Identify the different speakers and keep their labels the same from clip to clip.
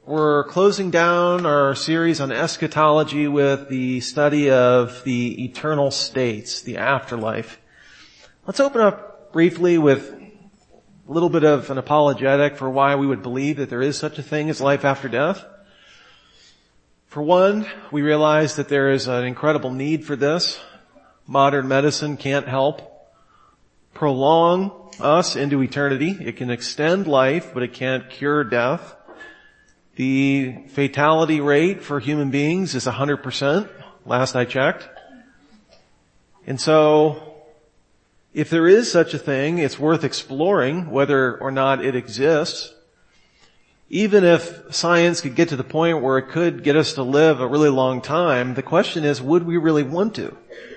Speaker 1: We're closing down our series on eschatology with the study of the eternal states, the afterlife. Let's open up briefly with a little bit of an apologetic for why we would believe that there is such a thing as life after death. For one, we realize that there is an incredible need for this. Modern medicine can't help prolong us into eternity. It can extend life, but it can't cure death. The fatality rate for human beings is 100%, last I checked. And so, if there is such a thing, it's worth exploring whether or not it exists. Even if science could get to the point where it could get us to live a really long time, the question is, would we really want to?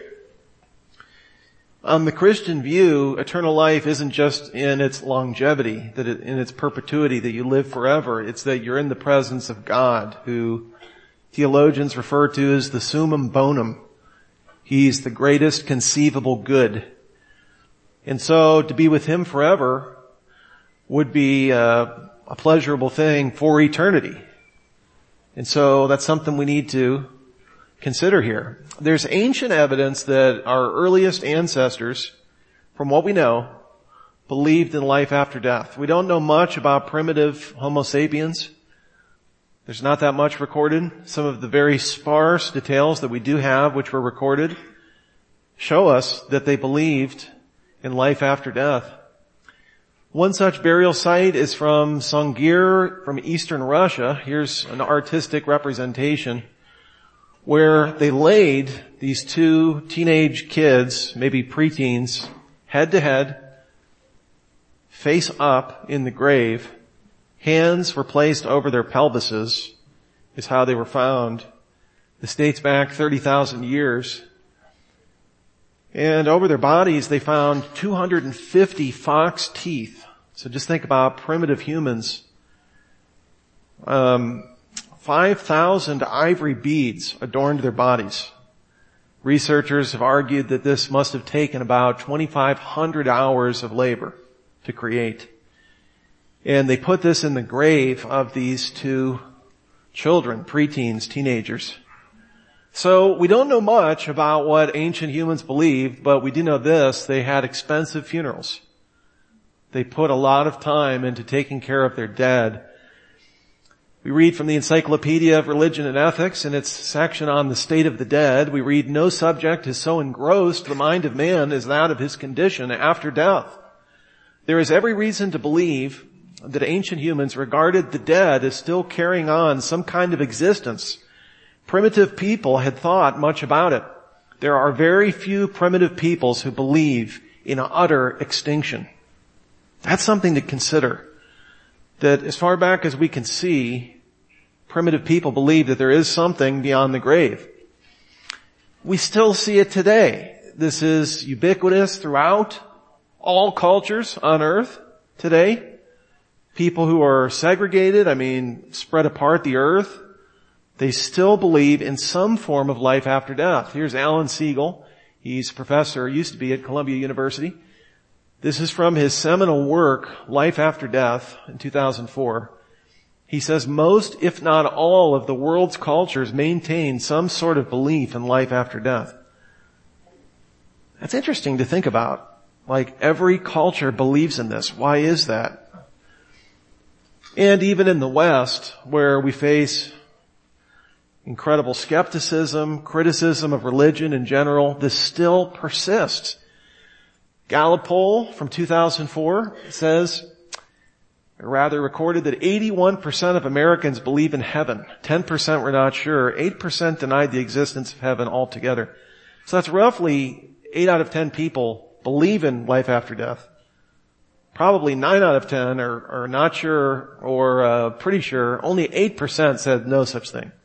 Speaker 1: On the Christian view, eternal life isn't just in its longevity, in its perpetuity, that you live forever. It's that you're in the presence of God, who theologians refer to as the summum bonum. He's the greatest conceivable good. And so to be with Him forever would be a pleasurable thing for eternity. And so that's something we need to consider here. There's ancient evidence that our earliest ancestors, from what we know, believed in life after death. We don't know much about primitive Homo sapiens. There's not that much recorded. Some of the very sparse details that we do have, which were recorded, show us that they believed in life after death. One such burial site is from Songir, from eastern Russia. Here's an artistic representation where they laid these two teenage kids, maybe preteens, head to head, face up in the grave. Hands were placed over their pelvises, is how they were found. This dates back 30,000 years. And over their bodies they found 250 fox teeth. So just think about primitive humans. 5,000 ivory beads adorned their bodies. Researchers have argued that this must have taken about 2,500 hours of labor to create. And they put this in the grave of these two children, preteens, teenagers. So we don't know much about what ancient humans believed, but we do know this: they had expensive funerals. They put a lot of time into taking care of their dead. We read from the Encyclopedia of Religion and Ethics, in its section on the state of the dead, we read, "No subject has so engrossed the mind of man as that of his condition after death. There is every reason to believe that ancient humans regarded the dead as still carrying on some kind of existence. Primitive people had thought much about it. There are very few primitive peoples who believe in utter extinction." That's something to consider. That as far back as we can see, primitive people believe that there is something beyond the grave. We still see it today. This is ubiquitous throughout all cultures on earth today. People who are segregated, spread apart the earth, they still believe in some form of life after death. Here's Alan Siegel. He's a professor, used to be at Columbia University. This is from his seminal work, Life After Death, in 2004. He says most, if not all, of the world's cultures maintain some sort of belief in life after death. That's interesting to think about. Like, every culture believes in this. Why is that? And even in the West, where we face incredible skepticism, criticism of religion in general, this still persists. Gallup poll from 2004 recorded that 81% of Americans believe in heaven. 10% were not sure. 8% denied the existence of heaven altogether. So that's roughly 8 out of 10 people believe in life after death. Probably 9 out of 10 are not sure or pretty sure. Only 8% said no such thing.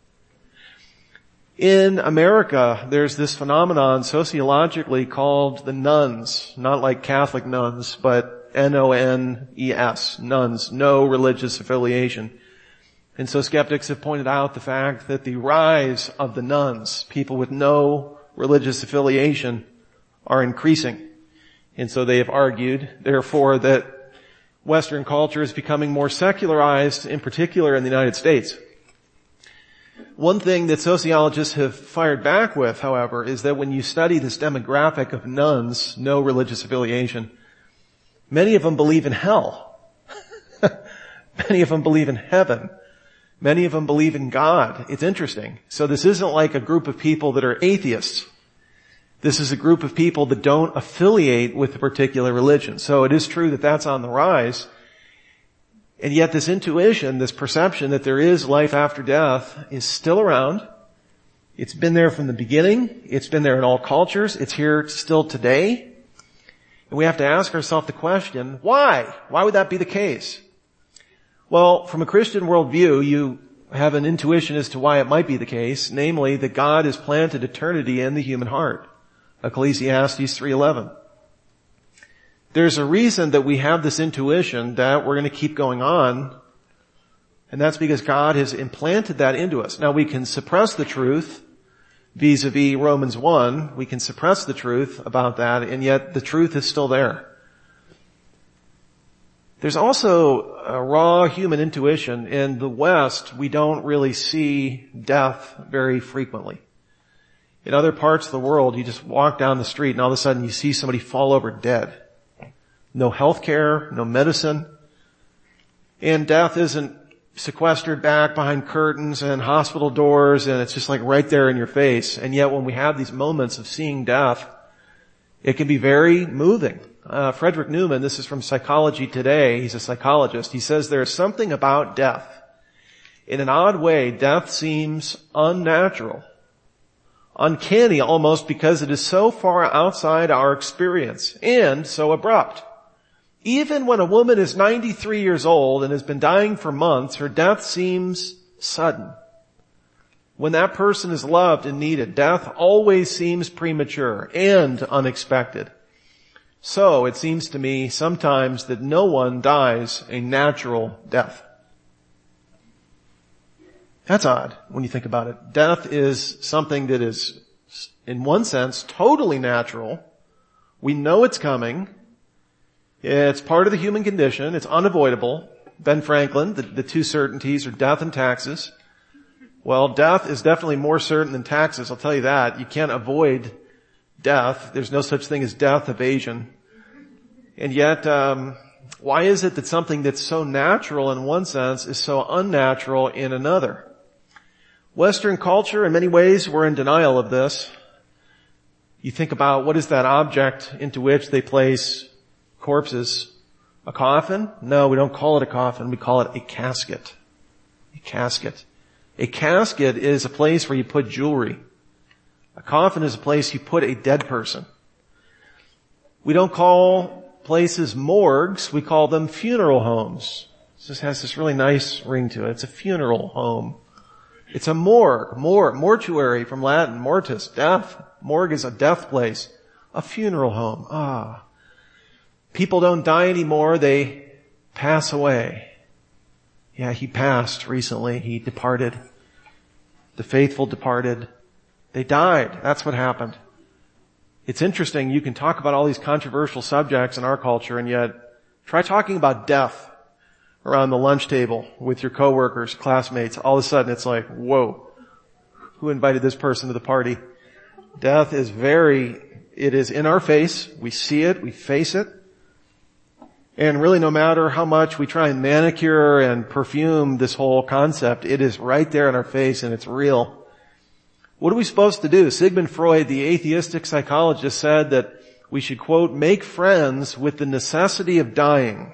Speaker 1: In America, there's this phenomenon sociologically called the nones, not like Catholic nuns, but N-O-N-E-S, nuns, no religious affiliation. And so skeptics have pointed out the fact that the rise of the nones, people with no religious affiliation, are increasing. And so they have argued, therefore, that Western culture is becoming more secularized, in particular in the United States. One thing that sociologists have fired back with, however, is that when you study this demographic of nuns, no religious affiliation, many of them believe in hell. Many of them believe in heaven. Many of them believe in God. It's interesting. So this isn't like a group of people that are atheists. This is a group of people that don't affiliate with a particular religion. So it is true that that's on the rise. And yet this intuition, this perception that there is life after death is still around. It's been there from the beginning. It's been there in all cultures. It's here still today. And we have to ask ourselves the question, why? Why would that be the case? Well, from a Christian worldview, you have an intuition as to why it might be the case, namely that God has planted eternity in the human heart. Ecclesiastes 3:11. There's a reason that we have this intuition that we're going to keep going on, and that's because God has implanted that into us. Now we can suppress the truth vis-a-vis Romans 1. We can suppress the truth about that, and yet the truth is still there. There's also a raw human intuition. In the West, we don't really see death very frequently. In other parts of the world, you just walk down the street and all of a sudden you see somebody fall over dead. No health care, no medicine. And death isn't sequestered back behind curtains and hospital doors, and it's just like right there in your face. And yet when we have these moments of seeing death, it can be very moving. Frederick Newman, this is from Psychology Today, he's a psychologist, he says there is something about death. In an odd way, death seems unnatural, uncanny almost, because it is so far outside our experience and so abrupt. Even when a woman is 93 years old and has been dying for months, her death seems sudden. When that person is loved and needed, death always seems premature and unexpected. So it seems to me sometimes that no one dies a natural death. That's odd when you think about it. Death is something that is, in one sense, totally natural. We know it's coming. It's part of the human condition. It's unavoidable. Ben Franklin, the two certainties are death and taxes. Well, death is definitely more certain than taxes, I'll tell you that. You can't avoid death. There's no such thing as death evasion. And yet, why is it that something that's so natural in one sense is so unnatural in another? Western culture, in many ways, we're in denial of this. You think about what is that object into which they place corpses? A coffin? No, we don't call it a coffin. We call it a casket. A casket. A casket is a place where you put jewelry. A coffin is a place you put a dead person. We don't call places morgues. We call them funeral homes. This has this really nice ring to it. It's a funeral home. It's a morgue. Mortuary from Latin. Mortis, death. Morgue is a death place. A funeral home. People don't die anymore. They pass away. Yeah, he passed recently. He departed. The faithful departed. They died. That's what happened. It's interesting. You can talk about all these controversial subjects in our culture, and yet try talking about death around the lunch table with your coworkers, classmates. All of a sudden it's like, whoa, who invited this person to the party? Death is it is in our face. We see it. We face it. And really, no matter how much we try and manicure and perfume this whole concept, it is right there in our face and it's real. What are we supposed to do? Sigmund Freud, the atheistic psychologist, said that we should, quote, make friends with the necessity of dying.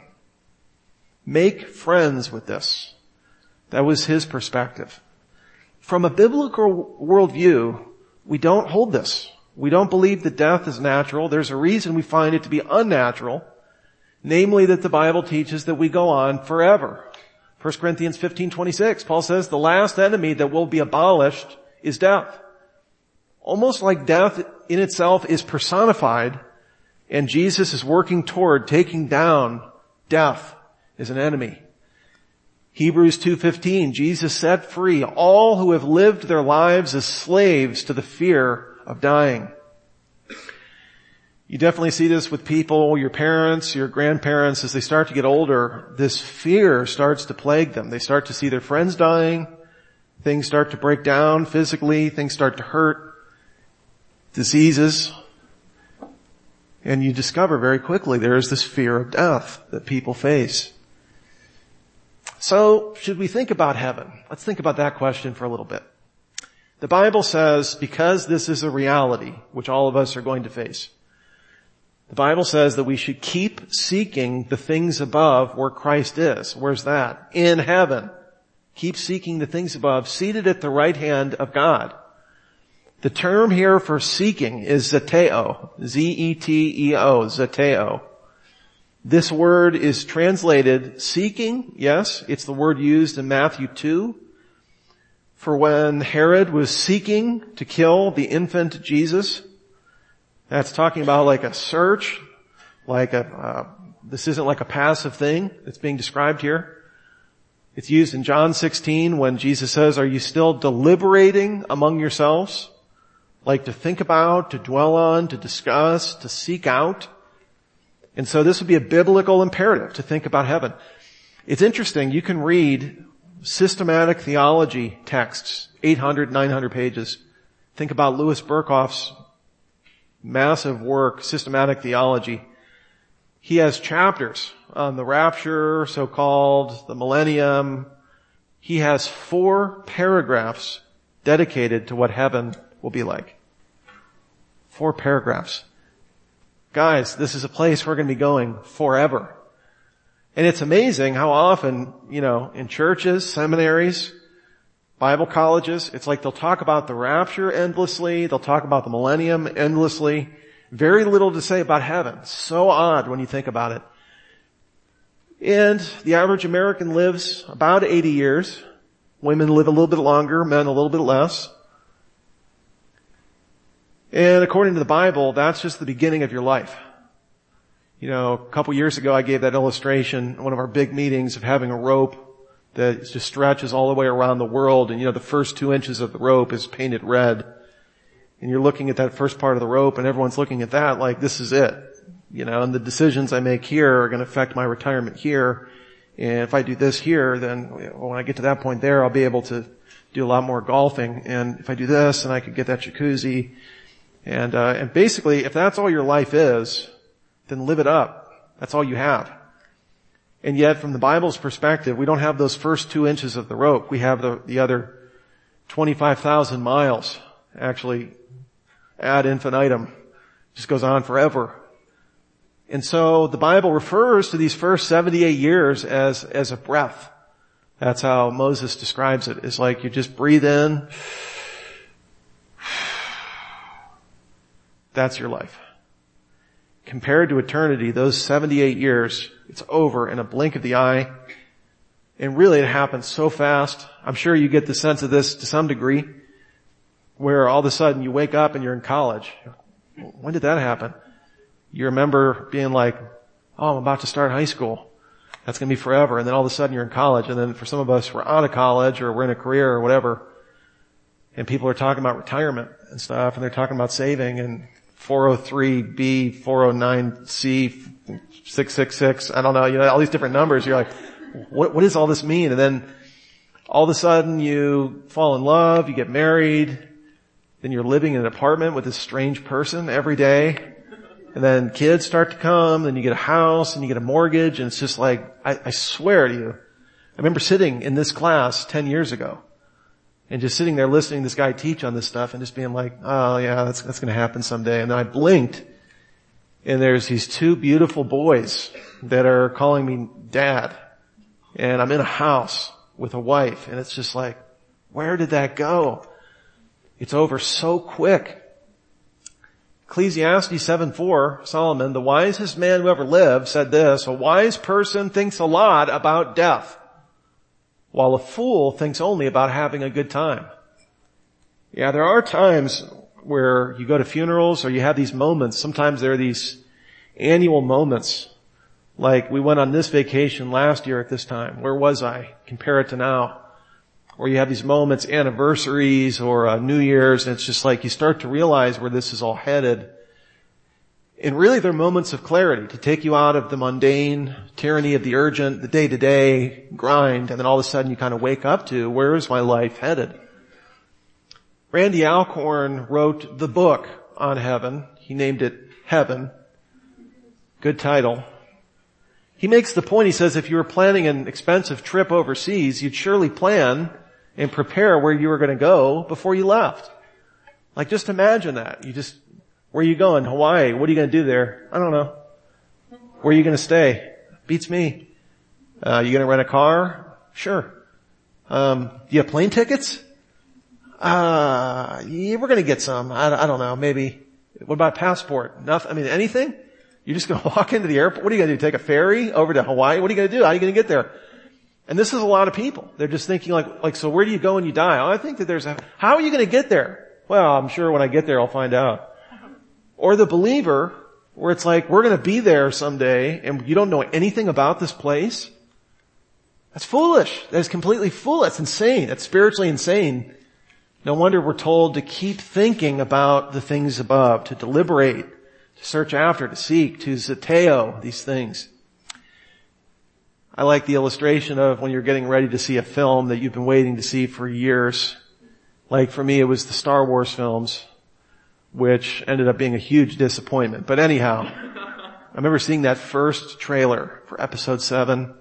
Speaker 1: Make friends with this. That was his perspective. From a biblical worldview, we don't hold this. We don't believe that death is natural. There's a reason we find it to be unnatural. Namely, that the Bible teaches that we go on forever. 1 Corinthians 15:26, Paul says the last enemy that will be abolished is death. Almost like death in itself is personified, and Jesus is working toward taking down death as an enemy. Hebrews 2:15, Jesus set free all who have lived their lives as slaves to the fear of dying. You definitely see this with people, your parents, your grandparents, as they start to get older, this fear starts to plague them. They start to see their friends dying, things start to break down physically, things start to hurt, diseases, and you discover very quickly there is this fear of death that people face. So, should we think about heaven? Let's think about that question for a little bit. The Bible says, because this is a reality, which all of us are going to face, the Bible says that we should keep seeking the things above where Christ is. Where's that? In heaven. Keep seeking the things above, seated at the right hand of God. The term here for seeking is zeteo. Z-E-T-E-O. Zeteo. This word is translated seeking. Yes, it's the word used in Matthew 2 for when Herod was seeking to kill the infant Jesus. That's talking about like a search, this isn't like a passive thing that's being described here. It's used in John 16 when Jesus says, are you still deliberating among yourselves? Like to think about, to dwell on, to discuss, to seek out. And so this would be a biblical imperative to think about heaven. It's interesting, you can read systematic theology texts, 800, 900 pages. Think about Louis Berkhof's massive work, Systematic Theology. He has chapters on the rapture, so-called, the millennium. He has 4 paragraphs dedicated to what heaven will be like. 4 paragraphs. Guys, this is a place we're going to be going forever. And it's amazing how often, in churches, seminaries, Bible colleges, it's like they'll talk about the rapture endlessly, they'll talk about the millennium endlessly. Very little to say about heaven. So odd when you think about it. And the average American lives about 80 years. Women live a little bit longer, men a little bit less. And according to the Bible, that's just the beginning of your life. A couple years ago I gave that illustration, one of our big meetings, of having a rope that just stretches all the way around the world, and the first 2 inches of the rope is painted red. And you're looking at that first part of the rope, and everyone's looking at that like this is it. And the decisions I make here are going to affect my retirement here. And if I do this here, then when I get to that point there, I'll be able to do a lot more golfing. And if I do this, then I could get that jacuzzi. And basically, if that's all your life is, then live it up. That's all you have. And yet, from the Bible's perspective, we don't have those first 2 inches of the rope. We have the other 25,000 miles, actually, ad infinitum. Just goes on forever. And so, the Bible refers to these first 78 years as a breath. That's how Moses describes it. It's like you just breathe in. That's your life. Compared to eternity, those 78 years, it's over in a blink of the eye. And really it happens so fast. I'm sure you get the sense of this to some degree, where all of a sudden you wake up and you're in college. When did that happen? You remember being like, oh, I'm about to start high school. That's going to be forever. And then all of a sudden you're in college. And then for some of us, we're out of college or we're in a career or whatever. And people are talking about retirement and stuff, and they're talking about saving and 403B, 409C, 666, I don't know, all these different numbers. You're like, what does all this mean? And then all of a sudden you fall in love, you get married, then you're living in an apartment with this strange person every day. And then kids start to come, then you get a house and you get a mortgage, and it's just like, I swear to you, I remember sitting in this class 10 years ago. And just sitting there listening to this guy teach on this stuff and just being like, oh yeah, that's going to happen someday. And then I blinked and there's these 2 beautiful boys that are calling me dad. And I'm in a house with a wife, and it's just like, where did that go? It's over so quick. Ecclesiastes 7:4, Solomon, the wisest man who ever lived, said this, a wise person thinks a lot about death, while a fool thinks only about having a good time. Yeah, there are times where you go to funerals or you have these moments. Sometimes there are these annual moments. Like we went on this vacation last year at this time. Where was I? Compare it to now. Or you have these moments, anniversaries or New Year's, and it's just like you start to realize where this is all headed. And really they're moments of clarity to take you out of the mundane tyranny of the urgent, the day-to-day grind, and then all of a sudden you kind of wake up to, where is my life headed? Randy Alcorn wrote the book on heaven. He named it Heaven. Good title. He makes the point, he says, if you were planning an expensive trip overseas, you'd surely plan and prepare where you were going to go before you left. Like, just imagine that. Where are you going? Hawaii. What are you going to do there? I don't know. Where are you going to stay? Beats me. You going to rent a car? Sure. Do you have plane tickets? Yeah, we're going to get some. I don't know. Maybe. What about passport? Nothing. I mean, anything? You're just going to walk into the airport? What are you going to do? Take a ferry over to Hawaii? What are you going to do? How are you going to get there? And this is a lot of people. They're just thinking like, so where do you go when you die? Oh, I think that how are you going to get there? Well, I'm sure when I get there I'll find out. Or the believer, where it's like, we're going to be there someday and you don't know anything about this place. That's foolish. That is completely foolish. That's insane. That's spiritually insane. No wonder we're told to keep thinking about the things above, to deliberate, to search after, to seek, to zeteo these things. I like the illustration of when you're getting ready to see a film that you've been waiting to see for years. Like for me, it was the Star Wars films, which ended up being a huge disappointment. But anyhow, I remember seeing that first trailer for episode 7.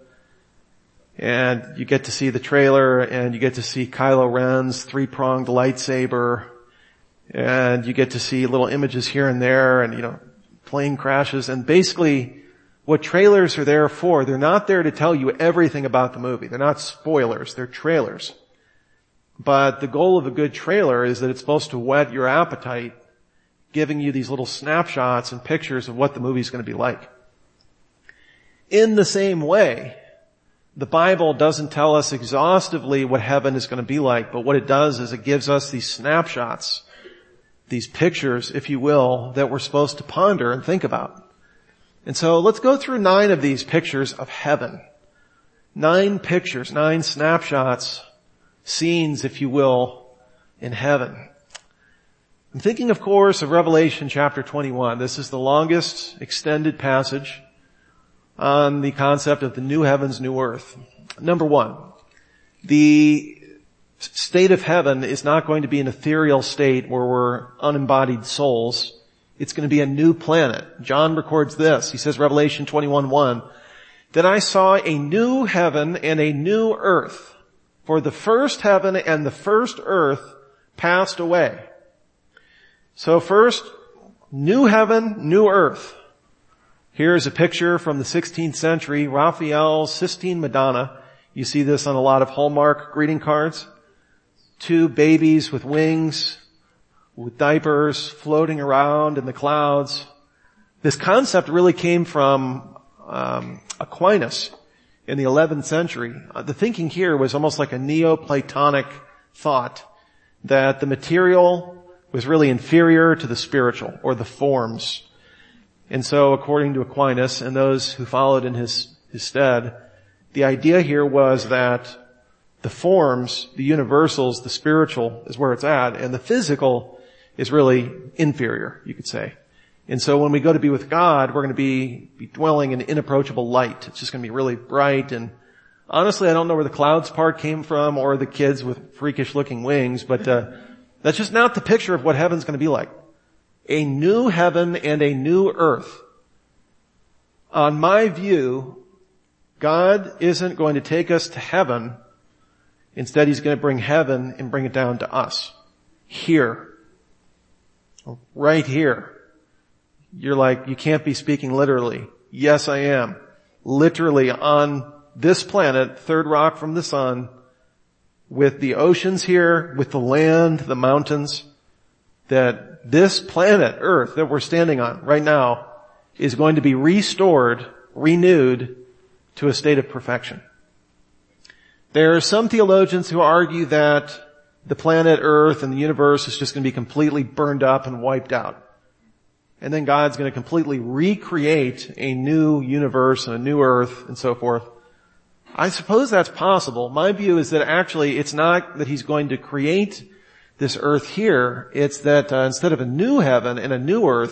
Speaker 1: And you get to see the trailer and you get to see Kylo Ren's 3-pronged lightsaber. And you get to see little images here and there and, plane crashes. And basically what trailers are there for, they're not there to tell you everything about the movie. They're not spoilers. They're trailers. But the goal of a good trailer is that it's supposed to whet your appetite, giving you these little snapshots and pictures of what the movie's going to be like. In the same way, the Bible doesn't tell us exhaustively what heaven is going to be like, but what it does is it gives us these snapshots, these pictures, if you will, that we're supposed to ponder and think about. And so let's go through 9 of these pictures of heaven. 9 pictures, 9 snapshots, scenes, if you will, in heaven. I'm thinking, of course, of Revelation chapter 21. This is the longest extended passage on the concept of the new heavens, new earth. Number 1, the state of heaven is not going to be an ethereal state where we're unembodied souls. It's going to be a new planet. John records this. He says, Revelation 21:1, "Then I saw a new heaven and a new earth, for the first heaven and the first earth passed away." So first, new heaven, new earth. Here's a picture from the 16th century, Raphael's Sistine Madonna. You see this on a lot of Hallmark greeting cards. 2 babies with wings, with diapers floating around in the clouds. This concept really came from Aquinas in the 11th century. The thinking here was almost like a Neoplatonic thought that the material was really inferior to the spiritual or the forms. And so according to Aquinas and those who followed in his stead, the idea here was that the forms, the universals, the spiritual is where it's at, and the physical is really inferior, you could say. And so when we go to be with God, we're going to be dwelling in inapproachable light. It's just going to be really bright. And honestly, I don't know where the clouds part came from or the kids with freakish looking wings, but that's just not the picture of what heaven's going to be like. A new heaven and a new earth. On my view, God isn't going to take us to heaven. Instead, He's going to bring heaven and bring it down to us. Here. Right here. You're like, you can't be speaking literally. Yes, I am. Literally on this planet, third rock from the sun, with the oceans here, with the land, the mountains, that this planet, Earth, that we're standing on right now, is going to be restored, renewed to a state of perfection. There are some theologians who argue that the planet Earth and the universe is just going to be completely burned up and wiped out. And then God's going to completely recreate a new universe and a new earth and so forth. I suppose that's possible. My view is that actually it's not that He's going to create this earth here. It's that instead of a new heaven and a new earth,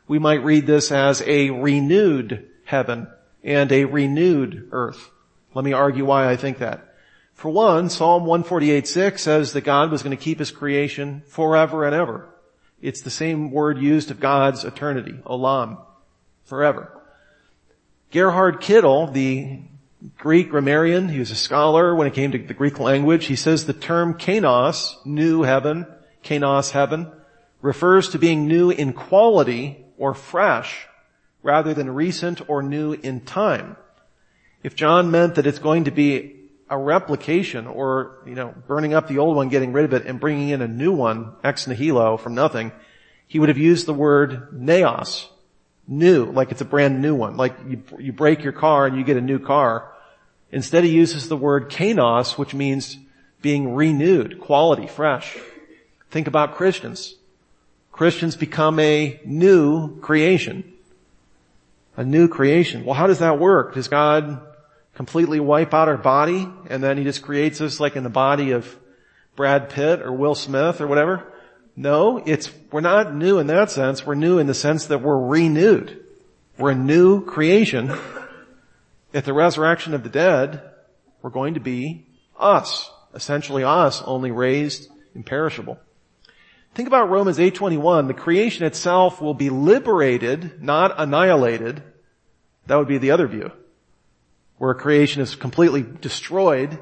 Speaker 1: We might read this as a renewed heaven and a renewed earth. Let me argue why I think that. For one, Psalm 148:6 says that God was going to keep his creation forever and ever. It's the same word used of God's eternity, olam, forever. Gerhard Kittel, the Greek grammarian, he was a scholar when it came to the Greek language, he says the term kainos, new heaven, kainos heaven, refers to being new in quality or fresh rather than recent or new in time. If John meant that it's going to be a replication or, burning up the old one, getting rid of it and bringing in a new one, ex nihilo, from nothing, he would have used the word neos, new, like it's a brand new one, like you break your car and you get a new car. Instead he uses the word kainos, which means being renewed, quality, fresh. Think about Christians. Christians become a new creation. A new creation. Well, how does that work? Does God completely wipe out our body and then he just creates us like in the body of Brad Pitt or Will Smith or whatever? No, we're not new in that sense. We're new in the sense that we're renewed. We're a new creation. At the resurrection of the dead, we're going to be us. Essentially us, only raised imperishable. Think about Romans 8:21. The creation itself will be liberated, not annihilated. That would be the other view, where creation is completely destroyed.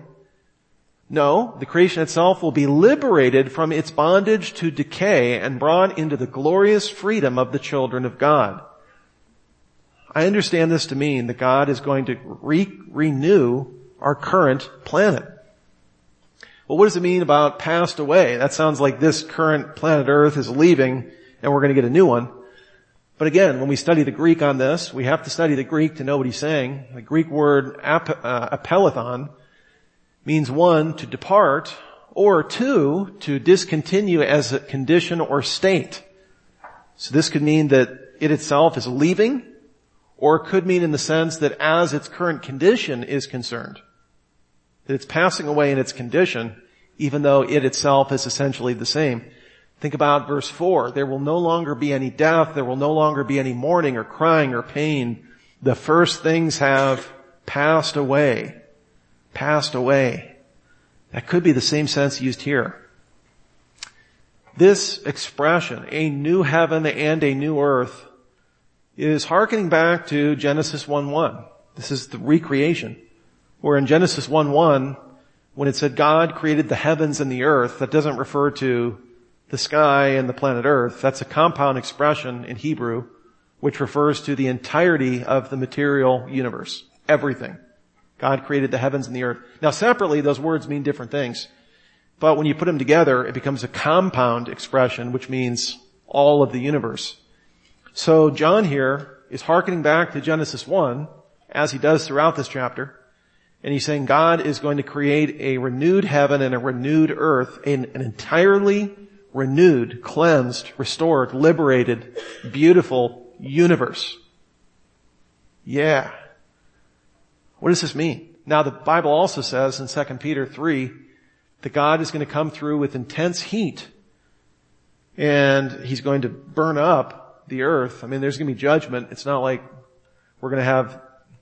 Speaker 1: No, the creation itself will be liberated from its bondage to decay and brought into the glorious freedom of the children of God. I understand this to mean that God is going to renew our current planet. Well, what does it mean about passed away? That sounds like this current planet Earth is leaving and we're going to get a new one. But again, when we study the Greek on this, we have to study the Greek to know what he's saying. The Greek word apelethon means one, to depart, or two, to discontinue as a condition or state. So this could mean that it itself is leaving, or it could mean in the sense that as its current condition is concerned, that it's passing away in its condition, even though it itself is essentially the same. Think about verse 4. There will no longer be any death. There will no longer be any mourning or crying or pain. The first things have passed away. Passed away. That could be the same sense used here. This expression, a new heaven and a new earth, is hearkening back to Genesis 1:1. This is the recreation. Where in Genesis 1:1, when it said God created the heavens and the earth, that doesn't refer to the sky and the planet Earth. That's a compound expression in Hebrew, which refers to the entirety of the material universe. Everything. God created the heavens and the earth. Now separately, those words mean different things. But when you put them together, it becomes a compound expression, which means all of the universe. So John here is hearkening back to Genesis 1, as he does throughout this chapter. And he's saying God is going to create a renewed heaven and a renewed earth, an entirely renewed, cleansed, restored, liberated, beautiful universe. Yeah. What does this mean? Now the Bible also says in 2 Peter 3 that God is going to come through with intense heat and he's going to burn up the earth. I mean, there's going to be judgment. It's not like we're going to have,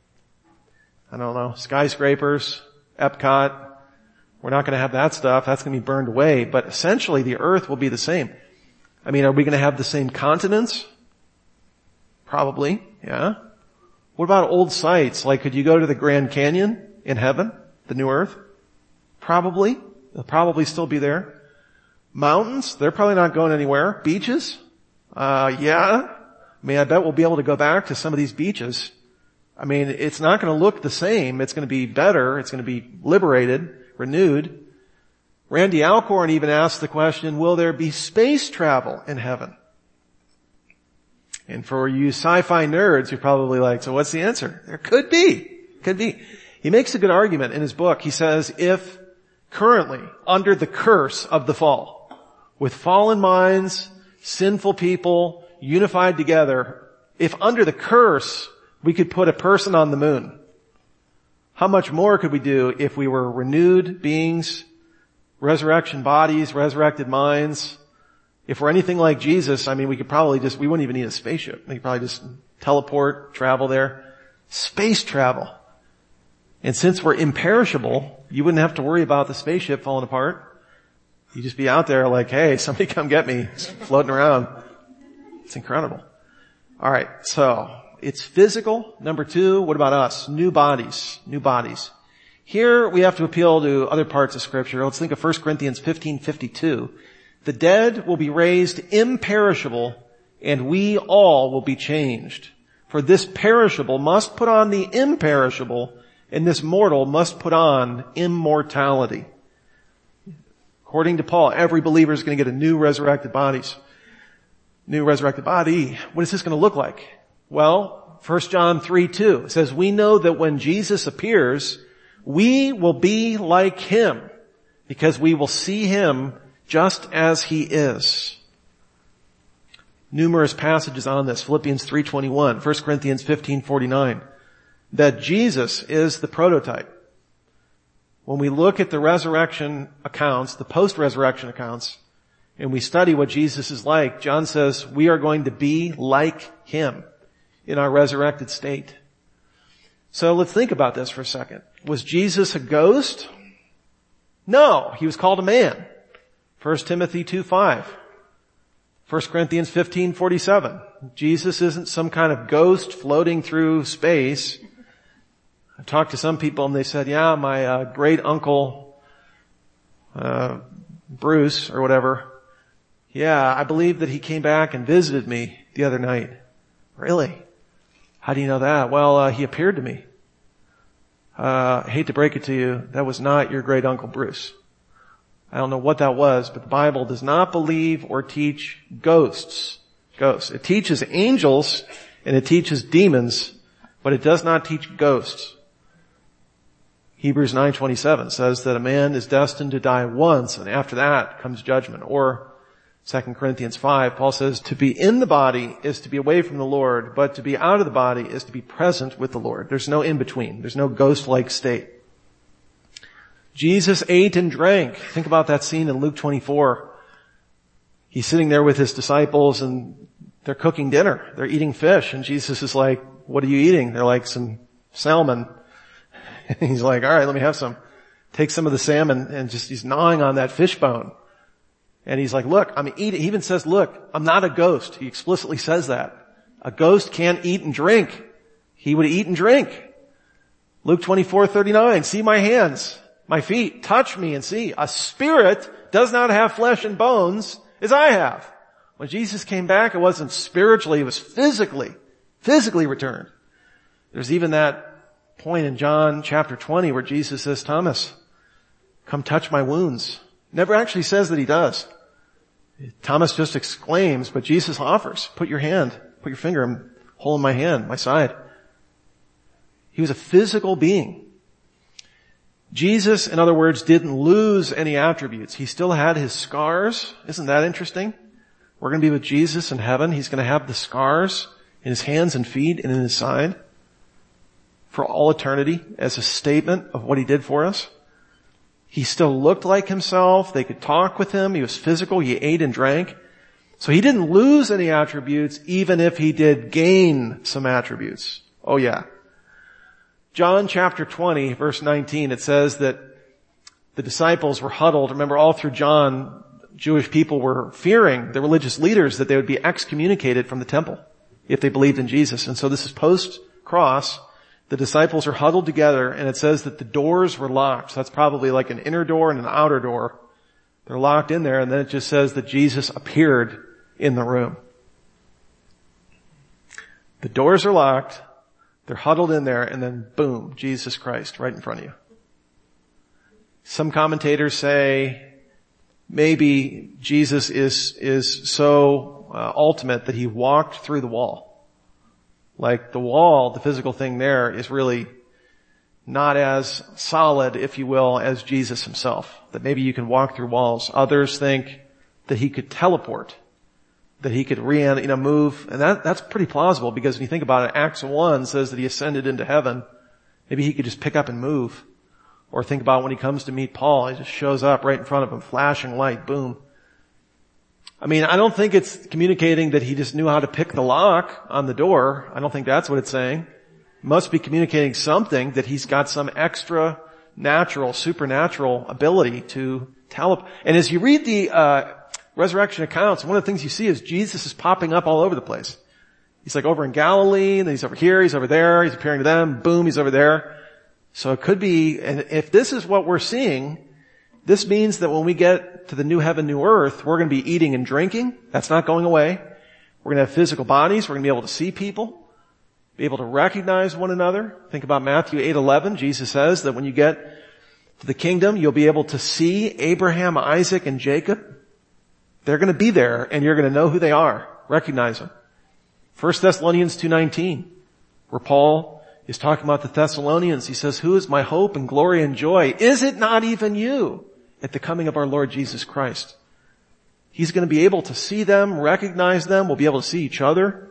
Speaker 1: skyscrapers, Epcot. We're not going to have that stuff. That's going to be burned away. But essentially the earth will be the same. I mean, are we going to have the same continents? Probably, yeah. What about old sites? Like, could you go to the Grand Canyon in heaven, the new earth? Probably. They'll probably still be there. Mountains? They're probably not going anywhere. Beaches? Yeah. I mean, I bet we'll be able to go back to some of these beaches. I mean, it's not going to look the same. It's going to be better. It's going to be liberated, renewed. Randy Alcorn even asked the question, will there be space travel in heaven? And for you sci-fi nerds, you're probably like, so what's the answer? There could be. Could be. He makes a good argument in his book. He says, if currently under the curse of the fall, with fallen minds, sinful people, unified together, if under the curse we could put a person on the moon, how much more could we do if we were renewed beings, resurrection bodies, resurrected minds? If we're anything like Jesus, I mean, we wouldn't even need a spaceship. We could probably just teleport, travel there. Space travel. And since we're imperishable, you wouldn't have to worry about the spaceship falling apart. You'd just be out there like, hey, somebody come get me. It's floating around. It's incredible. All right, so it's physical. Number 2, what about us? New bodies. New bodies. Here we have to appeal to other parts of Scripture. Let's think of 1 Corinthians 15:52. The dead will be raised imperishable, and we all will be changed. For this perishable must put on the imperishable, and this mortal must put on immortality. According to Paul, every believer is going to get a new resurrected body. New resurrected body. What is this going to look like? Well, 1 John 3:2 says, we know that when Jesus appears, we will be like him, because we will see him just as he is. Numerous passages on this. Philippians 3:21, 1 Corinthians 15:49, that Jesus is the prototype. When we look at the resurrection accounts, the post-resurrection accounts, and we study what Jesus is like, John says we are going to be like him in our resurrected state. So let's think about this for a second. Was Jesus a ghost? No, he was called a man. 1 Timothy 2:5. 1 Corinthians 15:47. Jesus isn't some kind of ghost floating through space. I talked to some people and they said, yeah, my great uncle, Bruce or whatever, yeah, I believe that he came back and visited me the other night. Really? How do you know that? Well, he appeared to me. I hate to break it to you, that was not your great uncle Bruce. I don't know what that was, but the Bible does not believe or teach ghosts. It teaches angels and it teaches demons, but it does not teach ghosts. Hebrews 9:27 says that a man is destined to die once, and after that comes judgment. Or 2 Corinthians 5, Paul says, to be in the body is to be away from the Lord, but to be out of the body is to be present with the Lord. There's no in-between. There's no ghost-like state. Jesus ate and drank. Think about that scene in Luke 24. He's sitting there with his disciples and they're cooking dinner. They're eating fish. And Jesus is like, what are you eating? They're like, some salmon. And he's like, all right, let me have some. Takes some of the salmon and he's gnawing on that fish bone. And he's like, look, I'm eating. He even says, look, I'm not a ghost. He explicitly says that. A ghost can't eat and drink. He would eat and drink. Luke 24:39, see my hands, my feet, touch me and see. A spirit does not have flesh and bones as I have. When Jesus came back, it wasn't spiritually, it was physically returned. There's even that point in John chapter 20 where Jesus says, Thomas, come touch my wounds. Never actually says that he does. Thomas just exclaims, but Jesus offers, put your finger, I'm holding my hand, my side. He was a physical being. Jesus, in other words, didn't lose any attributes. He still had his scars. Isn't that interesting? We're going to be with Jesus in heaven. He's going to have the scars in his hands and feet and in his side for all eternity as a statement of what he did for us. He still looked like himself. They could talk with him. He was physical. He ate and drank. So he didn't lose any attributes, even if he did gain some attributes. Oh yeah. John chapter 20, verse 19, it says that the disciples were huddled. Remember, all through John, Jewish people were fearing the religious leaders that they would be excommunicated from the temple if they believed in Jesus. And so this is post-cross. The disciples are huddled together, and it says that the doors were locked. So that's probably like an inner door and an outer door. They're locked in there, and then it just says that Jesus appeared in the room. The doors are locked. They're huddled in there, and then boom, Jesus Christ right in front of you. Some commentators say maybe Jesus is so ultimate that he walked through the wall. Like the wall, the physical thing there is really not as solid, if you will, as Jesus himself. That maybe you can walk through walls. Others think that he could teleport, that he could move, and that's pretty plausible because when you think about it, Acts 1 says that he ascended into heaven. Maybe he could just pick up and move. Or think about when he comes to meet Paul, he just shows up right in front of him, flashing light, boom. I mean, I don't think it's communicating that he just knew how to pick the lock on the door. I don't think that's what it's saying. It must be communicating something, that he's got some extra natural, supernatural ability to tell. And as you read the resurrection accounts, one of the things you see is Jesus is popping up all over the place. He's like over in Galilee, and then he's over here, he's over there, he's appearing to them, boom, he's over there. So it could be, and if this is what we're seeing, this means that when we get to the new heaven, new earth, we're going to be eating and drinking. That's not going away. We're going to have physical bodies. We're going to be able to see people, be able to recognize one another. Think about Matthew 8:11. Jesus says that when you get to the kingdom, you'll be able to see Abraham, Isaac, and Jacob. They're going to be there, and you're going to know who they are. Recognize them. 1 Thessalonians 2:19, where Paul is talking about the Thessalonians. He says, who is my hope and glory and joy? Is it not even you at the coming of our Lord Jesus Christ? He's going to be able to see them, recognize them. We'll be able to see each other.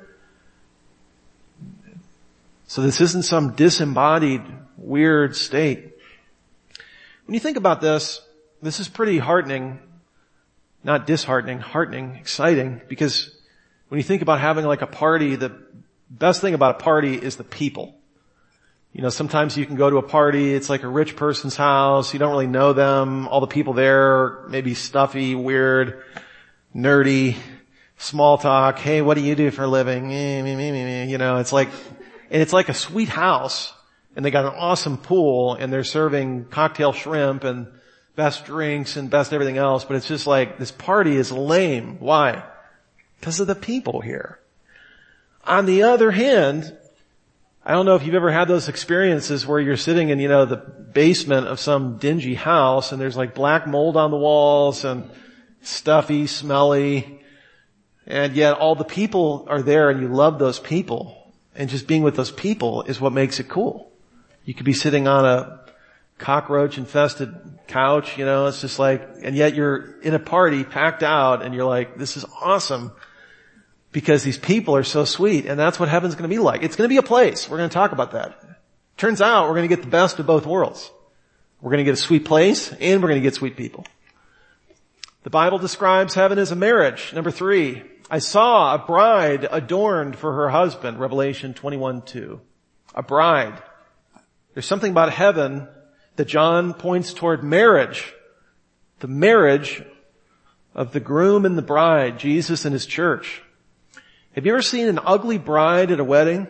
Speaker 1: So this isn't some disembodied, weird state. When you think about this, this is pretty heartening, not disheartening, heartening, exciting, because when you think about having like a party, the best thing about a party is the people. You know, sometimes you can go to a party, it's like a rich person's house, you don't really know them, all the people there are maybe stuffy, weird, nerdy, small talk, hey, what do you do for a living? You know, it's like a sweet house, and they got an awesome pool, and they're serving cocktail shrimp and best drinks and best everything else, but it's just like, this party is lame. Why? Because of the people here. On the other hand, I don't know if you've ever had those experiences where you're sitting in, the basement of some dingy house and there's like black mold on the walls and stuffy, smelly, and yet all the people are there and you love those people. And just being with those people is what makes it cool. You could be sitting on a cockroach infested couch, it's just like, and yet you're in a party packed out and you're like, this is awesome. Because these people are so sweet, and that's what heaven's going to be like. It's going to be a place. We're going to talk about that. Turns out we're going to get the best of both worlds. We're going to get a sweet place, and we're going to get sweet people. The Bible describes heaven as a marriage. Number 3, I saw a bride adorned for her husband, Revelation 21:2. A bride. There's something about heaven that John points toward marriage. The marriage of the groom and the bride, Jesus and his church. Have you ever seen an ugly bride at a wedding?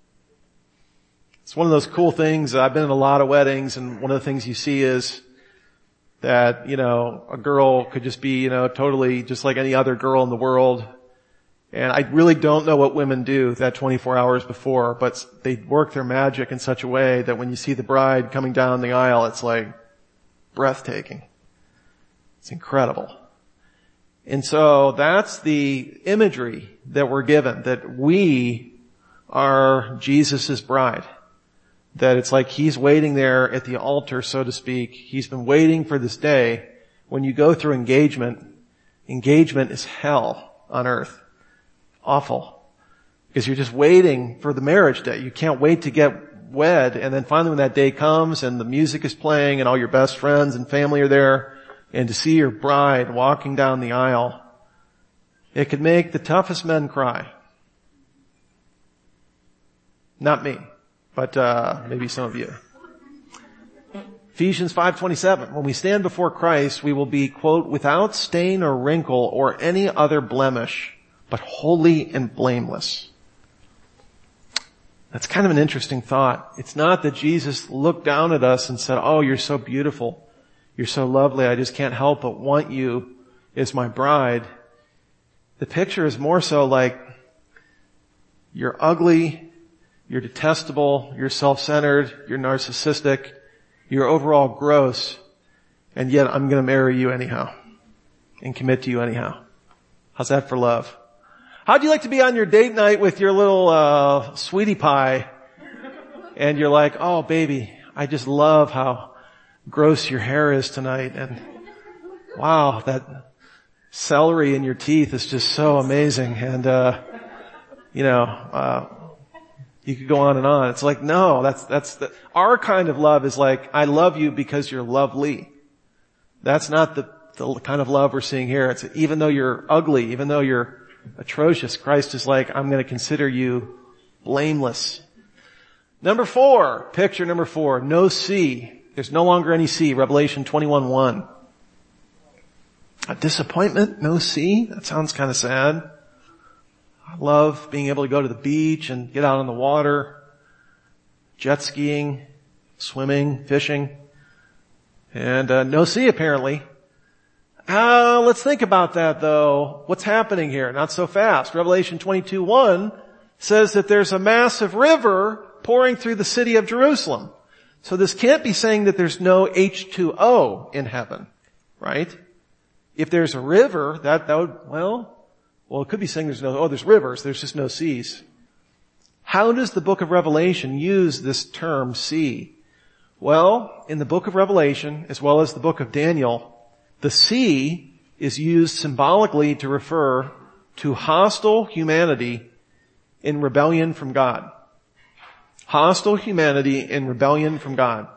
Speaker 1: It's one of those cool things. I've been in a lot of weddings, and one of the things you see is that, a girl could just be, totally just like any other girl in the world. And I really don't know what women do that 24 hours before, but they work their magic in such a way that when you see the bride coming down the aisle, it's like breathtaking. It's incredible. And so that's the imagery that we're given, that we are Jesus' bride. That it's like he's waiting there at the altar, so to speak. He's been waiting for this day. When you go through engagement is hell on earth. Awful. Because you're just waiting for the marriage day. You can't wait to get wed, and then finally when that day comes and the music is playing and all your best friends and family are there, and to see your bride walking down the aisle, it could make the toughest men cry. Not me, but maybe some of you. Ephesians 5:27, when we stand before Christ, we will be, quote, without stain or wrinkle or any other blemish, but holy and blameless. That's kind of an interesting thought. It's not that Jesus looked down at us and said, oh, you're so beautiful. You're so lovely, I just can't help but want you as my bride. The picture is more so like, you're ugly, you're detestable, you're self-centered, you're narcissistic, you're overall gross, and yet I'm going to marry you anyhow and commit to you anyhow. How's that for love? How'd you like to be on your date night with your little sweetie pie, and you're like, oh baby, I just love how gross your hair is tonight, and wow, that celery in your teeth is just so amazing, and you could go on and on. It's like, no, our kind of love is like, I love you because you're lovely. That's not the the kind of love we're seeing here. It's even though you're ugly, even though you're atrocious, Christ is like, I'm going to consider you blameless. Picture number 4, no sea. There's no longer any sea. Revelation 21:1. A disappointment, no sea? That sounds kind of sad. I love being able to go to the beach and get out on the water, jet skiing, swimming, fishing, and no sea apparently. Let's think about that though. What's happening here? Not so fast. Revelation 22:1 says that there's a massive river pouring through the city of Jerusalem. So this can't be saying that there's no H2O in heaven, right? If there's a river, that would, well, it could be saying there's rivers, there's just no seas. How does the book of Revelation use this term sea? Well, in the book of Revelation, as well as the book of Daniel, the sea is used symbolically to refer to hostile humanity in rebellion from God. Hostile humanity in rebellion from God.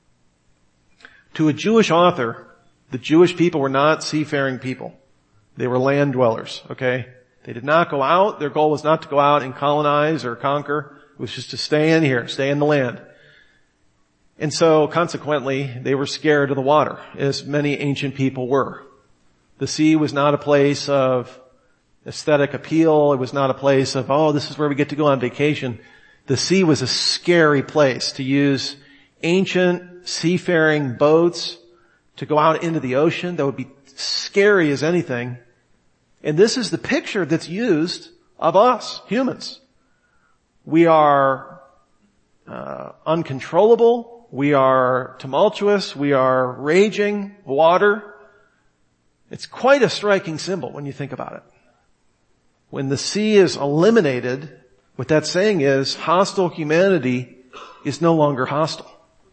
Speaker 1: To a Jewish author, the Jewish people were not seafaring people. They were land dwellers, okay? They did not go out. Their goal was not to go out and colonize or conquer. It was just to stay in here, stay in the land. And so, consequently, they were scared of the water, as many ancient people were. The sea was not a place of aesthetic appeal. It was not a place of, this is where we get to go on vacation. The sea was a scary place to use ancient seafaring boats to go out into the ocean. That would be scary as anything. And this is the picture that's used of us, humans. We are uncontrollable. We are tumultuous. We are raging water. It's quite a striking symbol when you think about it. When the sea is eliminated, what that's saying is hostile humanity is no longer hostile.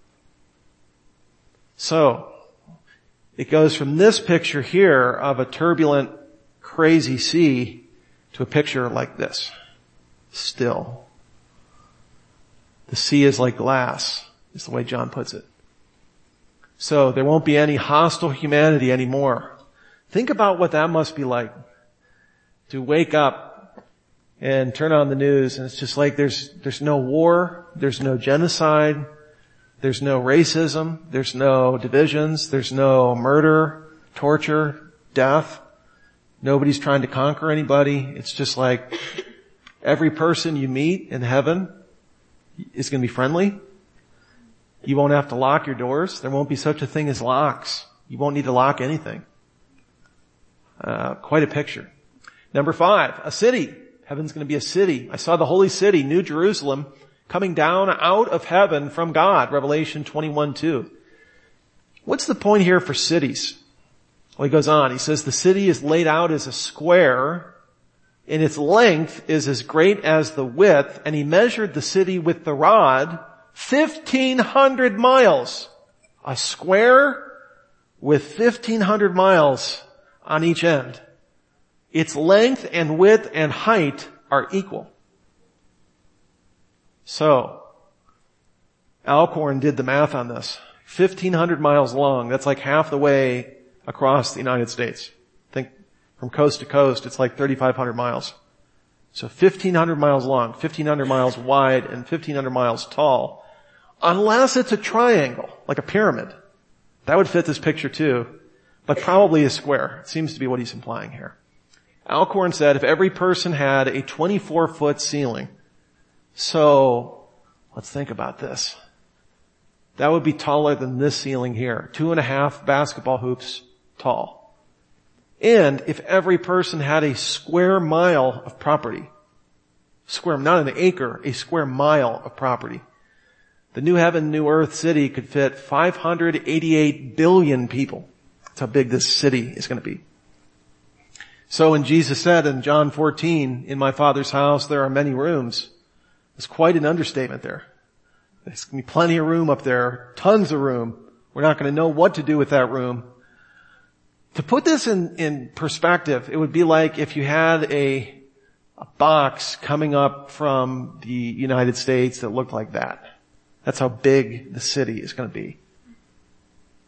Speaker 1: So, it goes from this picture here of a turbulent, crazy sea to a picture like this. Still. The sea is like glass, is the way John puts it. So there won't be any hostile humanity anymore. Think about what that must be like. To wake up and turn on the news and it's just like there's no war, there's no genocide, there's no racism, there's no divisions, there's no murder, torture, death. Nobody's trying to conquer anybody. It's just like every person you meet in heaven is going to be friendly. You won't have to lock your doors. There won't be such a thing as locks. You won't need to lock anything. Quite a picture. Number 5, a city. Heaven's going to be a city. I saw the holy city, New Jerusalem, coming down out of heaven from God. Revelation 21:2. What's the point here for cities? Well, he goes on. He says the city is laid out as a square, and its length is as great as the width, and he measured the city with the rod, 1,500 miles. A square with 1,500 miles on each end. Its length and width and height are equal. So, Alcorn did the math on this. 1,500 miles long. That's like half the way across the United States. Think from coast to coast, it's like 3,500 miles. So 1,500 miles long, 1,500 miles wide, and 1,500 miles tall. Unless it's a triangle, like a pyramid. That would fit this picture too. But probably a square. It seems to be what he's implying here. Alcorn said if every person had a 24-foot ceiling, so let's think about this. That would be taller than this ceiling here. 2.5 basketball hoops tall. And if every person had a square mile of property, not an acre, a square mile of property, the new heaven, new earth city could fit 588 billion people. That's how big this city is going to be. So when Jesus said in John 14, in my Father's house there are many rooms, it's quite an understatement there. There's going to be plenty of room up there, tons of room. We're not going to know what to do with that room. To put this in perspective, it would be like if you had a box coming up from the United States that looked like that. That's how big the city is going to be.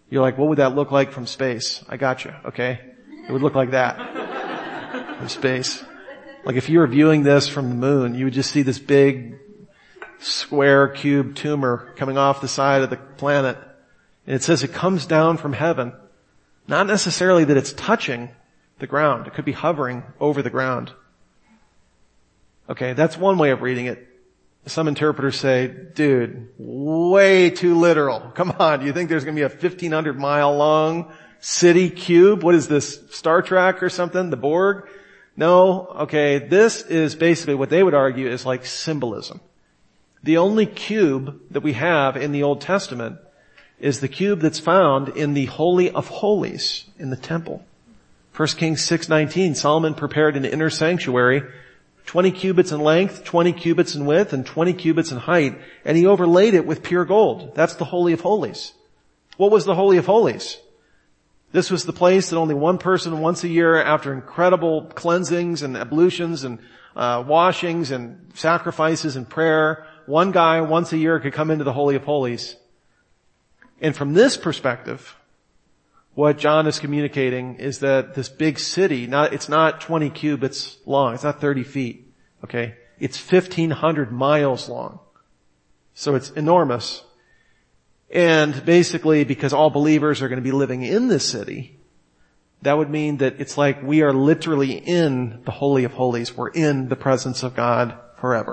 Speaker 1: You're like, what would that look like from space? I gotcha, okay? It would look like that from space. Like if you were viewing this from the moon, you would just see this big square cube tumor coming off the side of the planet. And it says it comes down from heaven. Not necessarily that it's touching the ground. It could be hovering over the ground. Okay, that's one way of reading it. Some interpreters say, dude, way too literal. Come on, do you think there's going to be a 1,500 mile long city cube? What is this, Star Trek or something? The Borg? No, okay, this is basically what they would argue is like symbolism. The only cube that we have in the Old Testament is the cube that's found in the Holy of Holies in the temple. 1 Kings 6:19, Solomon prepared an inner sanctuary, 20 cubits in length, 20 cubits in width, and 20 cubits in height, and he overlaid it with pure gold. That's the Holy of Holies. What was the Holy of Holies? This was the place that only one person once a year, after incredible cleansings and ablutions and washings and sacrifices and prayer, one guy once a year could come into the Holy of Holies. And from this perspective, what John is communicating is that this big city, it's not 20 cubits long, it's not 30 feet, okay? It's 1,500 miles long. So it's enormous. And basically, because all believers are going to be living in this city, that would mean that it's like we are literally in the Holy of Holies. We're in the presence of God forever.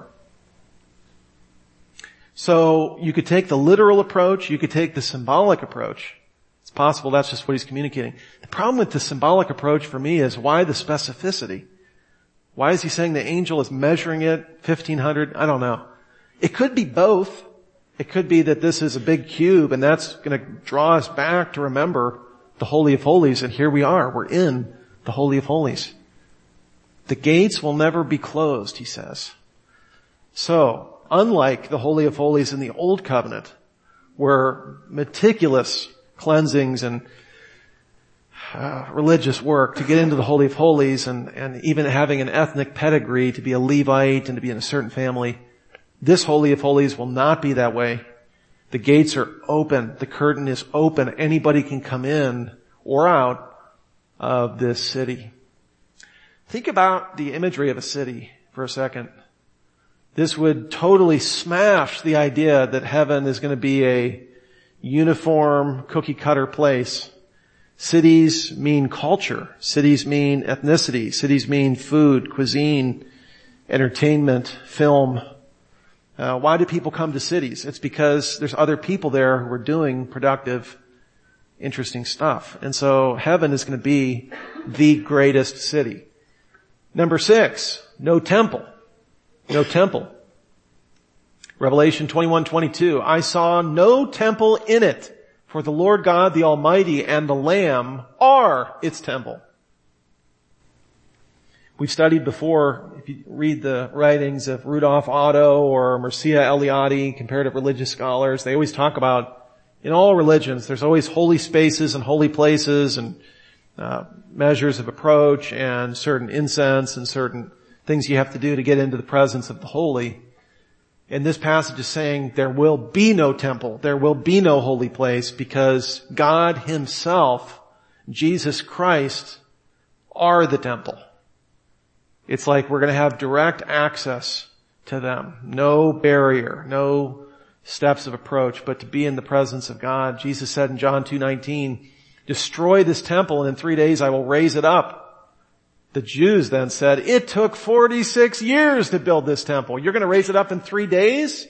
Speaker 1: So you could take the literal approach, you could take the symbolic approach. It's possible that's just what he's communicating. The problem with the symbolic approach for me is why the specificity? Why is he saying the angel is measuring it 1,500? I don't know. It could be both. It could be that this is a big cube and that's going to draw us back to remember the Holy of Holies, and here we are. We're in the Holy of Holies. The gates will never be closed, he says. So, unlike the Holy of Holies in the Old Covenant, where meticulous cleansings and religious work to get into the Holy of Holies and even having an ethnic pedigree to be a Levite and to be in a certain family, this Holy of Holies will not be that way. The gates are open. The curtain is open. Anybody can come in or out of this city. Think about the imagery of a city for a second. This would totally smash the idea that heaven is going to be a uniform, cookie-cutter place. Cities mean culture. Cities mean ethnicity. Cities mean food, cuisine, entertainment, film. Why do people come to cities? It's because there's other people there who are doing productive, interesting stuff. And so heaven is going to be the greatest city. Number 6, no temple. No temple. Revelation 21:22, I saw no temple in it, for the Lord God, the Almighty, and the Lamb are its temple. We've studied before, if you read the writings of Rudolf Otto or Mircea Eliade, comparative religious scholars, they always talk about, in all religions, there's always holy spaces and holy places and measures of approach and certain incense and certain things you have to do to get into the presence of the holy. And this passage is saying there will be no temple, there will be no holy place, because God Himself, Jesus Christ, are the temple. It's like we're going to have direct access to them. No barrier, no steps of approach, but to be in the presence of God. Jesus said in John 2:19, destroy this temple and in 3 days I will raise it up. The Jews then said, it took 46 years to build this temple. You're going to raise it up in 3 days?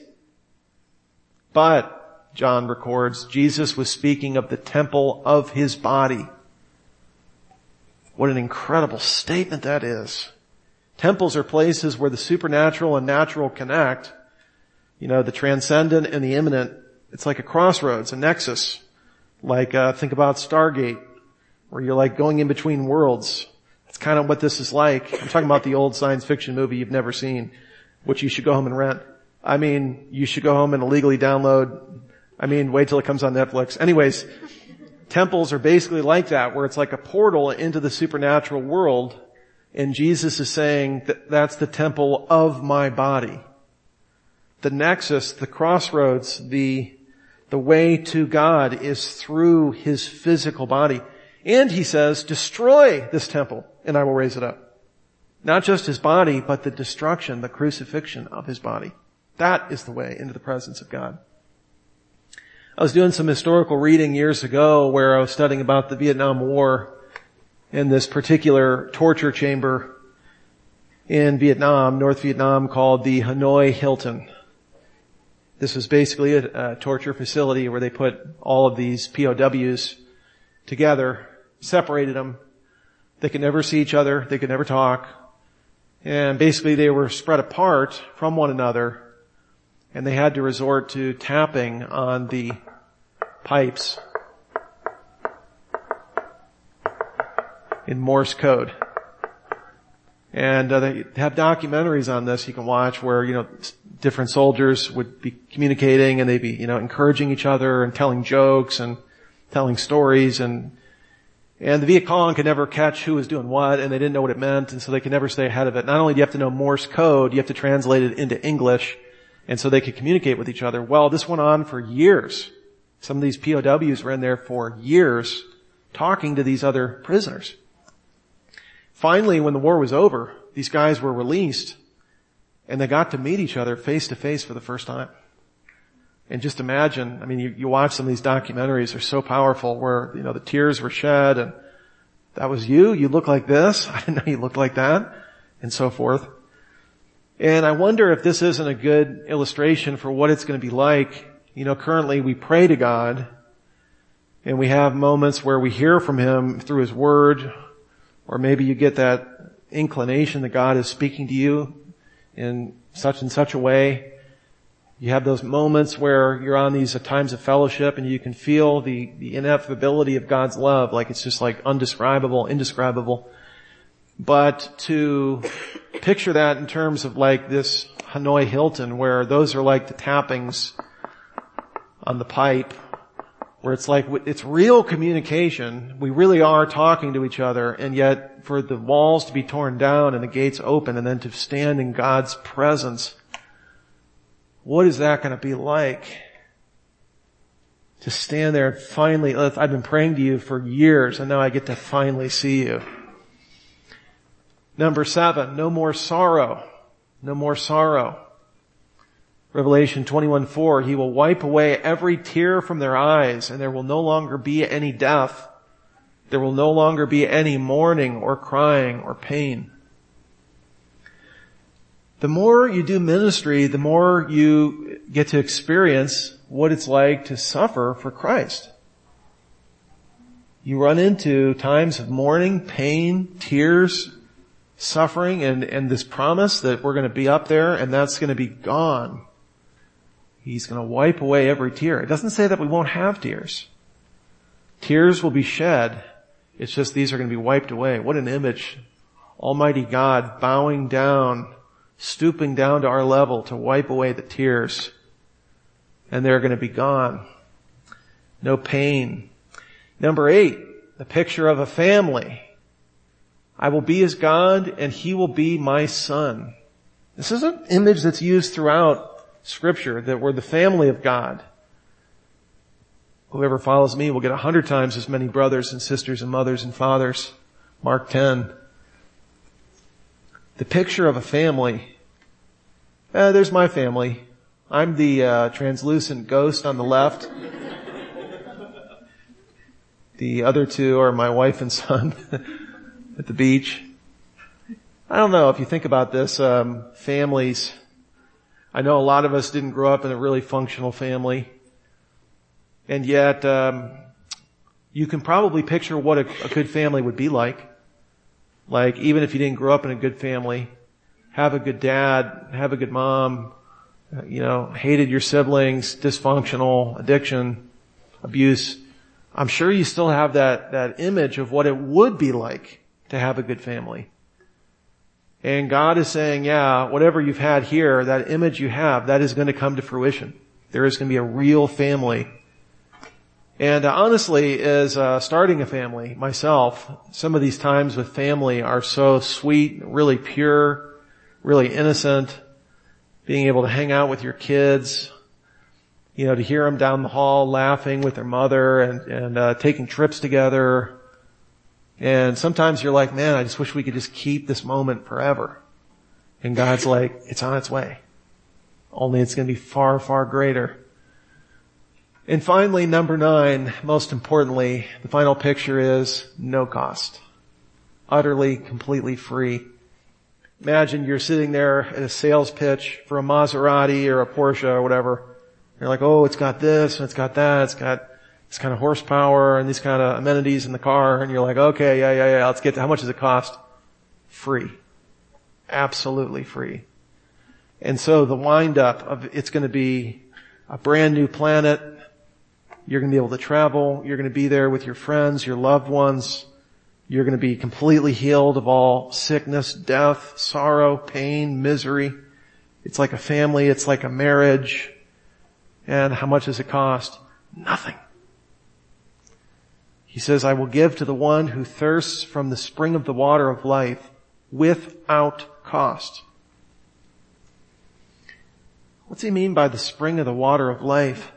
Speaker 1: But, John records, Jesus was speaking of the temple of His body. What an incredible statement that is. Temples are places where the supernatural and natural connect. You know, the transcendent and the immanent. It's like a crossroads, a nexus. Like, think about Stargate, where you're like going in between worlds. That's kind of what this is like. I'm talking about the old science fiction movie you've never seen, which you should go home and rent. I mean, you should go home and illegally download. I mean, wait till it comes on Netflix. Anyways, temples are basically like that, where it's like a portal into the supernatural world. And Jesus is saying that that's the temple of my body. The nexus, the crossroads, the The way to God is through his physical body. And he says, destroy this temple and I will raise it up. Not just his body, but the destruction, the crucifixion of his body. That is the way into the presence of God. I was doing some historical reading years ago where I was studying about the Vietnam War and this particular torture chamber in Vietnam, North Vietnam, called the Hanoi Hilton. This was basically a torture facility where they put all of these POWs together, separated them. They could never see each other. They could never talk. And basically they were spread apart from one another, and they had to resort to tapping on the pipes in Morse code. And they have documentaries on this you can watch where, different soldiers would be communicating and they'd be, encouraging each other and telling jokes and telling stories, and the Viet Cong could never catch who was doing what, and they didn't know what it meant, and so they could never stay ahead of it. Not only do you have to know Morse code, you have to translate it into English, and so they could communicate with each other. Well, this went on for years. Some of these POWs were in there for years talking to these other prisoners. Finally, when the war was over, these guys were released, and they got to meet each other face to face for the first time. And just imagine, you watch some of these documentaries, they're so powerful, where, the tears were shed, and that was you? You look like this? I didn't know you looked like that, and so forth. And I wonder if this isn't a good illustration for what it's going to be like. Currently we pray to God, and we have moments where we hear from him through his word, or maybe you get that inclination that God is speaking to you in such and such a way. You have those moments where you're on these times of fellowship and you can feel the ineffability of God's love, like it's just like undescribable, indescribable. But to picture that in terms of like this Hanoi Hilton, where those are like the tappings on the pipe, where it's like, it's real communication. We really are talking to each other, and yet for the walls to be torn down and the gates open and then to stand in God's presence, what is that going to be like? To stand there and finally, I've been praying to you for years and now I get to finally see you. Number 7, no more sorrow. No more sorrow. Revelation 21:4, he will wipe away every tear from their eyes, and there will no longer be any death. There will no longer be any mourning or crying or pain. The more you do ministry, the more you get to experience what it's like to suffer for Christ. You run into times of mourning, pain, tears, suffering, and this promise that we're going to be up there and that's going to be gone. He's going to wipe away every tear. It doesn't say that we won't have tears. Tears will be shed. It's just these are going to be wiped away. What an image. Almighty God bowing down, stooping down to our level to wipe away the tears. And they're going to be gone. No pain. Number 8, the picture of a family. I will be his God and he will be my son. This is an image that's used throughout Scripture, that we're the family of God. Whoever follows me will get 100 times as many brothers and sisters and mothers and fathers. Mark 10. The picture of a family. There's my family. I'm the translucent ghost on the left. The other two are my wife and son at the beach. I don't know if you think about this, families. I know a lot of us didn't grow up in a really functional family. And yet, you can probably picture what a good family would be like. Like, even if you didn't grow up in a good family, have a good dad, have a good mom, hated your siblings, dysfunctional, addiction, abuse. I'm sure you still have that image of what it would be like to have a good family. And God is saying, yeah, whatever you've had here, that image you have, that is going to come to fruition. There is going to be a real family. And honestly, as starting a family myself, some of these times with family are so sweet, really pure, really innocent, being able to hang out with your kids. to hear them down the hall laughing with their mother and taking trips together. And sometimes you're like, man, I just wish we could just keep this moment forever. And God's like, it's on its way. Only it's going to be far, far greater. And finally, number 9, most importantly, the final picture is no cost. Utterly, completely free. Imagine you're sitting there at a sales pitch for a Maserati or a Porsche or whatever. You're like, oh, it's got this and it's got that. It's got this kind of horsepower and these kind of amenities in the car. And you're like, okay, yeah. Let's get to how much does it cost? Free. Absolutely free. And so the wind up of it's going to be a brand new planet. You're going to be able to travel. You're going to be there with your friends, your loved ones. You're going to be completely healed of all sickness, death, sorrow, pain, misery. It's like a family. It's like a marriage. And how much does it cost? Nothing. He says, I will give to the one who thirsts from the spring of the water of life without cost. What's he mean by the spring of the water of life?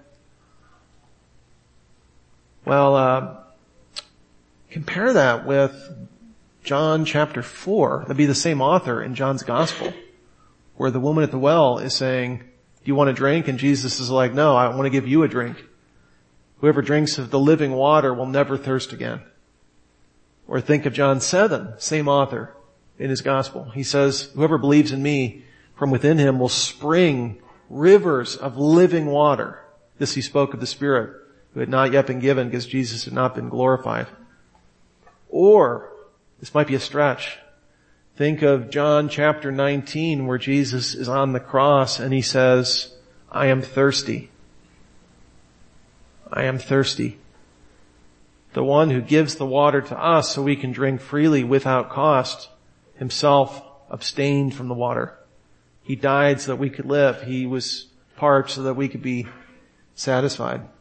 Speaker 1: Well, compare that with John chapter 4. That'd be the same author in John's gospel, where the woman at the well is saying, do you want a drink? And Jesus is like, no, I want to give you a drink. Whoever drinks of the living water will never thirst again. Or think of John 7, same author in his gospel. He says, whoever believes in me, from within him will spring rivers of living water. This he spoke of the Spirit, who had not yet been given because Jesus had not been glorified. Or, this might be a stretch, think of John chapter 19 where Jesus is on the cross and he says, I am thirsty. I am thirsty. The one who gives the water to us so we can drink freely without cost, himself abstained from the water. He died so that we could live. He was parched so that we could be satisfied.